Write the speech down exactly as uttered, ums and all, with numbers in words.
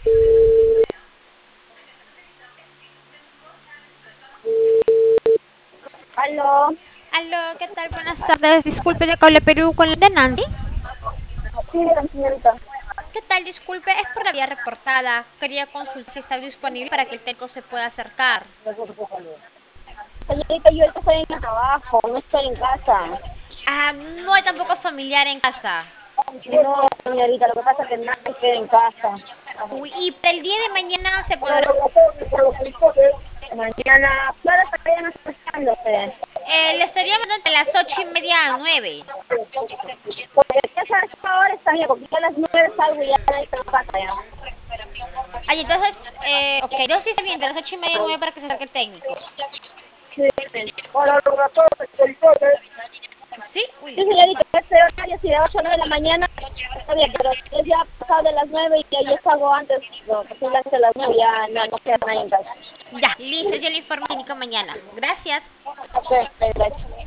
Aló, Aló, ¿qué tal? Buenas tardes. Disculpe de Cable Perú con la de Nancy. sí, señorita. ¿Qué tal? Disculpe, es por la vía reportada. Quería consultar si está disponible para que el técnico se pueda acercar. Señorita, yo ahorita estoy en el trabajo, no estoy en casa. Ah, no hay tampoco familiar en casa. No, señorita, lo que pasa es que nadie queda en casa. Uy, y para el día de mañana se podrá. Mañana, ¿claro estarían acercándose? Eh, le estaría mandando entre las ocho y media a nueve. Porque esa esa hora está bien, porque yo a las nueve salgo y ya no estoy en casa ya. Ay, entonces, eh, ok, yo sí está bien, de las ocho y media a nueve para que se acerque el técnico. Sí, hola, señorita. ¿Sí? Sí, Uy. señorita, este horario si de ocho a nueve de la mañana está bien, pero si es ya pasado de las nueve y ya yo salgo antes, no, posible antes de las nueve ya no, no queda nadie en casa. Ya, listo, yo le informo al técnico mañana. Gracias. Ok, gracias.